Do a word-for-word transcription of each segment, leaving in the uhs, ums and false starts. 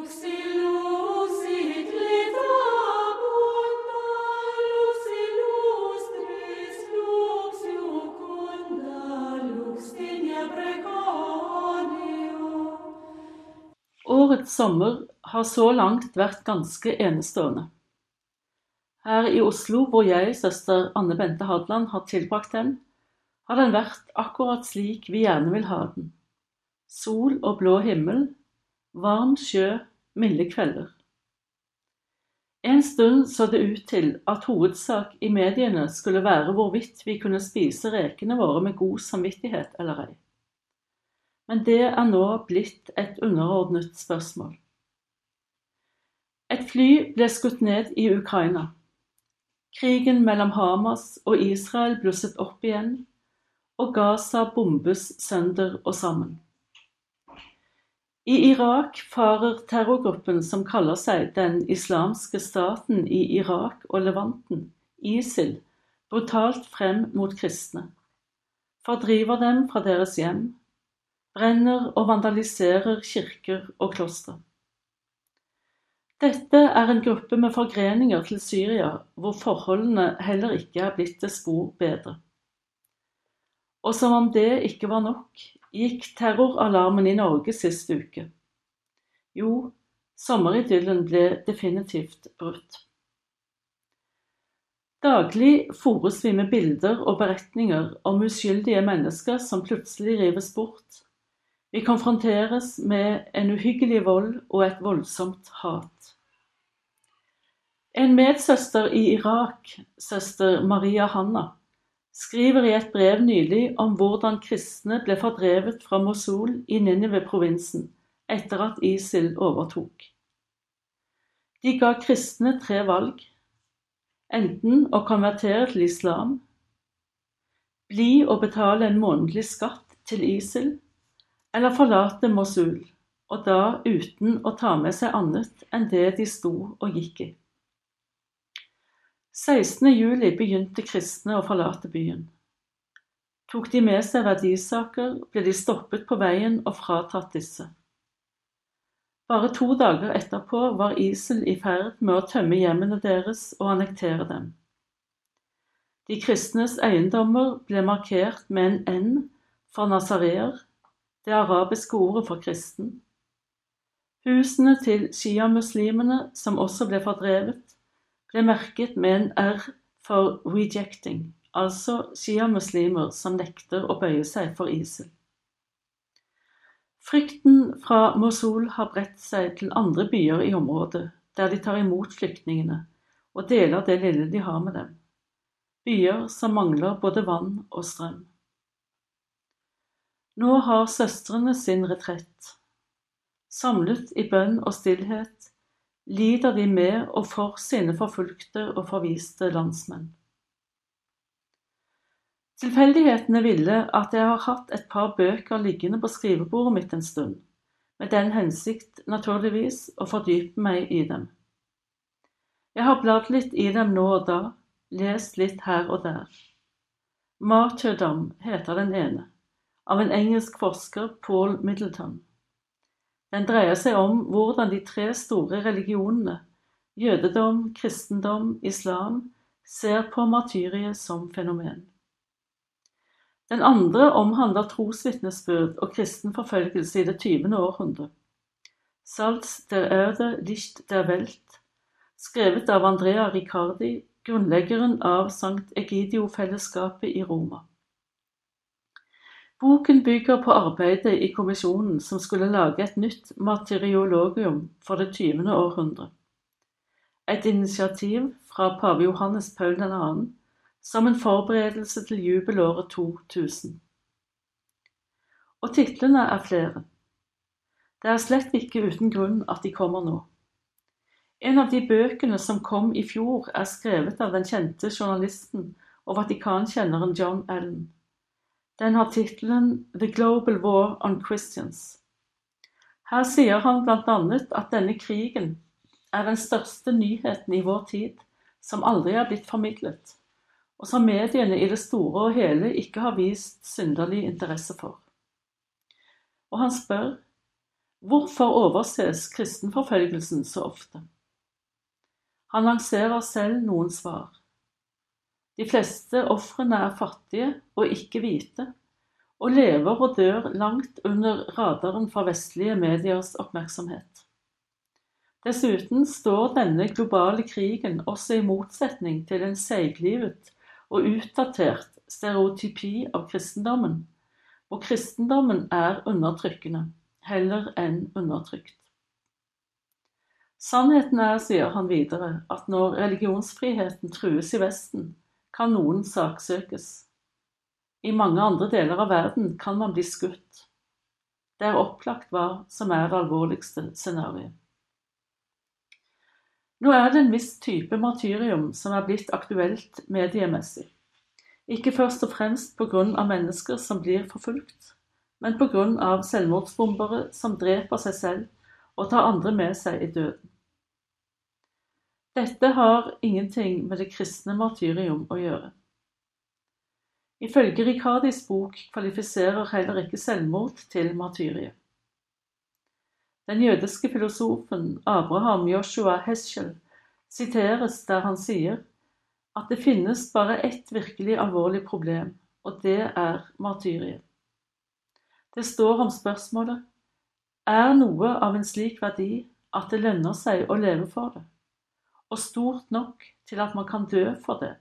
Årets sommer har så langt vært ganske enestående. Her i Oslo, hvor jeg, søster Anne Bente Hadland, har tilbrakt den, har den vært akkurat slik vi gjerne vil ha den. Sol og blå himmel, varm sjø, milde kvelder. En stund så det ut til at hovedsak i mediene skulle være hvorvidt vi kunne spise rekene våre med god samvittighet eller ei. Men det er nå blitt et underordnet spørsmål. Et fly ble skutt ned i Ukraina. Krigen mellom Hamas og Israel blusset opp igjen, og Gaza bombes sønder og sammen. I Irak farer terrorgruppen som kaller seg den islamske staten i Irak og Levanten, ISIL, brutalt frem mot kristne, fordriver dem fra deres hjem, brenner og vandaliserer kirker og kloster. Dette er en gruppe med forgreninger til Syria, hvor forholdene heller ikke er blitt det spor bedre. Og som om det ikke var nok, gikk terroralarmen i Norge sist uke. Jo, sommeridyllen ble definitivt brutt. Daglig fores vi med bilder og beretninger om uskyldige mennesker som plutselig rives bort. Vi konfronteres med en uhyggelig vold og et voldsomt hat. En medsøster i Irak, søster Maria Hanna, skriver i et brev nylig om hvordan kristne ble fordrevet fra Mosul i Nineve-provinsen etter at ISIL overtok. De ga kristne tre valg, enten å konvertere til islam, bli og betale en månedlig skatt til ISIL, eller forlate Mosul, og da uten å ta med seg annet enn det de sto og gikk i. sekstende juli begynte kristne å forlate byen. Tok de med seg verdisaker, ble de stoppet på veien og fratatt disse. Bare to dager etterpå var ISIL i ferd med å tømme hjemmene deres og annektere dem. De kristnes eiendommer ble markert med en N for nazareer, det arabiske ordet for kristen. Husene til shia-muslimene, som også ble fordrevet, ble merket med en R for rejecting, altså shia-muslimer som nekter å bøye seg for ISIL. Frykten fra Mosul har bredt seg til andre byer i området, der de tar imot flyktningene og deler det lille de har med dem. Byer som mangler både vann og strøm. Nå har søstrene sin retrett. Samlet i bønn og stillhet, lider de med og for sine forfulgte og forviste landsmenn. Tilfeldighetene ville at jeg har hatt et par bøker liggende på skrivebordet mitt en stund, med den hensikt, naturligvis, å fordype meg i dem. Jeg har bladd litt i dem nå og da, lest litt her og der. Martyrdom heter den ene, av en engelsk forsker, Paul Middleton. Den dreier seg om hvordan de tre store religionene, jødedom, kristendom, islam, ser på martyriet som fenomen. Den andre omhandler trosvitnesbyrd og kristen forfølgelse i det tyvende århundre. Salz der Erde, Licht der Welt, skrevet av Andrea Riccardi, grunnleggeren av Sankt Egidio-fellesskapet i Roma. Boken bygger på arbeidet i kommisjonen som skulle lage et nytt martyriologium for det tyvende århundre. Et initiativ fra pave Johannes Paul den andre, som en forberedelse til jubelåret to tusen. Og titlene er flere. Det er slett ikke uten grunn at de kommer nå. En av de bøkene som kom i fjor er skrevet av den kjente journalisten og Vatikankjenneren John Allen. Den har titelen The Global War on Christians. Her sier han blant annet at denne krigen er den største nyheten i vår tid som aldri er blitt formidlet, og som mediene i det store og hele ikke har vist synderlig interesse for. Og han spør, Hvorfor overses kristenforfølgelsen så ofte? Han lanserer selv noen svar. De fleste ofrene er fattige og ikke hvite, og lever og dør langt under radaren for vestlige mediers oppmerksomhet. Dessuten står denne globale krigen også i motsetning til en seiglivet og utdatert stereotypi av kristendommen, hvor kristendommen er undertrykkende, heller enn undertrykt. Sannheten er, sier han videre, at når religionsfriheten trues i Vesten, kan noen saksøkes. I mange andre deler av verden kan man bli skutt. Det er opplagt hva som er det alvorligste scenariet. Nå er det en viss type martyrium som er blitt aktuelt mediemessig. Ikke først og fremst på grunn av mennesker som blir forfulgt, men på grunn av selvmordsbombere som dreper seg selv og tar andre med seg i døden. Dette har ingenting med det kristne martyrium å gjøre. Ifølge Ricardis bok kvalifiserer heller ikke selvmord til martyriet. Den jødiske filosofen Abraham Joshua Heschel siteres der han sier at det finnes bare ett virkelig alvorlig problem, og det er martyriet. Det står om spørsmålet: er noe av en slik verdi at det lønner seg å leve for det, og stort nok til at man kan dø for det?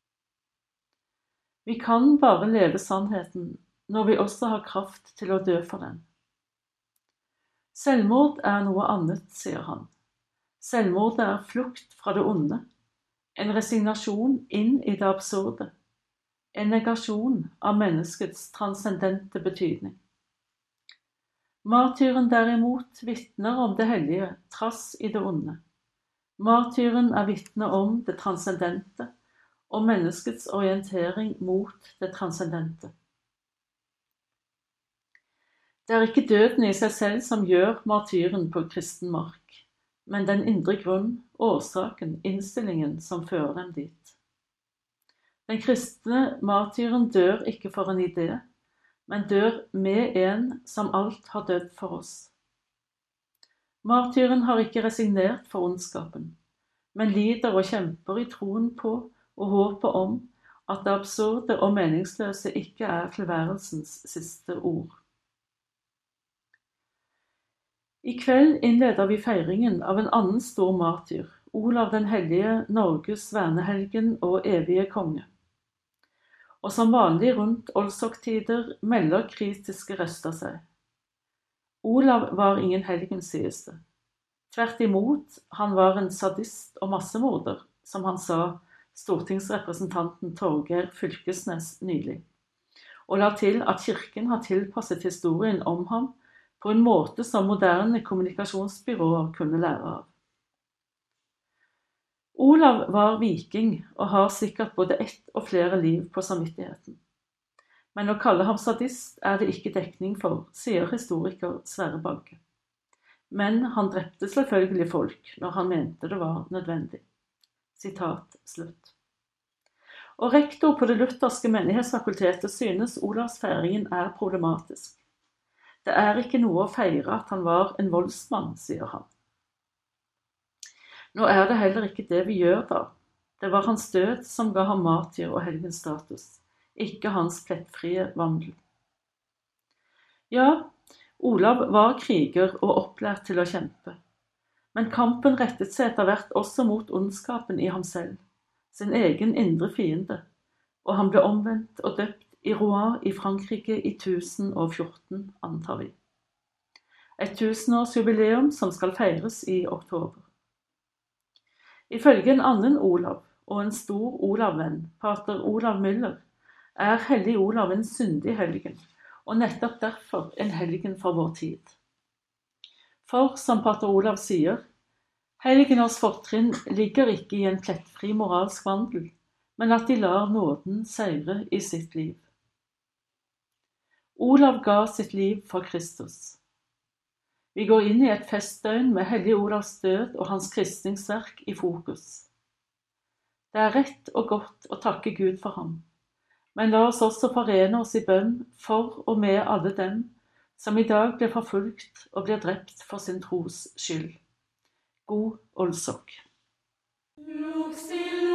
Vi kan bare leve sannheten når vi også har kraft til å dø for den. Selvmord er noe annet, sier han. Selvmord er flukt fra det onde, en resignasjon inn i det absurde, en negasjon av menneskets transcendente betydning. Martyren derimot vitner om det hellige, trass i det onde. Martyren er vitne om det transcendente, og menneskets orientering mot det transcendente. Det er ikke døden i seg selv som gjør martyren på kristen mark, men den indre grunn, årsaken, innstillingen som fører dem dit. Den kristne martyren dør ikke for en idé, men dør med en som alt har dødd for oss. Martyren har ikke resignert for ondskapen, men lider og kjemper i troen på og håpet om at det absurde og meningsløse ikke er tilværelsens siste ord. I kveld innleder vi feiringen av en annen stor martyr, Olav den hellige, Norges vernehelgen og evige konge. Og som vanlig rundt olsoktider melder kritiske røster seg. Olav var ingen helgen, sies det. Tvert imot, han var en sadist og massemorder, som han sa stortingsrepresentanten Torgeir Fylkesnes nylig, og la til at kirken har tilpasset historien om ham på en måte som moderne kommunikasjonsbyråer kunne lære av. Olav var viking og har sikkert både ett og flere liv på samvittigheten. Men å kalle ham sadist er det ikke dekning for, sier historiker Sverre Bagge. Men han drepte selvfølgelig folk når han mente det var nødvendig. Sitat slutt. Og rektor på det lutherske menighetsfakultetet synes Olavsfeiringen er problematisk. Det er ikke noe å feire at han var en voldsmann, sier han. Nå er det heller ikke det vi gjør da. Det var hans død som ga ham martyr og helgenstatus, ikke hans plettfrie vandel. Ja, Olav var kriger og opplært til å kjempe, men kampen rettet seg etter hvert også mot ondskapen i ham selv, sin egen indre fiende, og han ble omvendt og døpt i Rouen i Frankrike i tusen og fjorten, antar vi. Et tusenårsjubileum som skal feires i oktober. Ifølge en annen Olav, og en stor Olav-venn, pater Olav Müller, er hellig Olav en syndig helgen, og nettopp derfor en helgen for vår tid. For, som pater Olav sier, helgeners fortrinn ligger ikke i en plettfri moralsk vandel, men at de lar nåden seire i sitt liv. Olav ga sitt liv for Kristus. Vi går inn i et festdøgn med hellig Olavs død og hans kristningsverk i fokus. Det er rett og godt å takke Gud for ham, men la oss også forene oss i bønn for og med alle dem som i dag blir forfulgt og blir drept for sin tros skyld. God olsok. Lux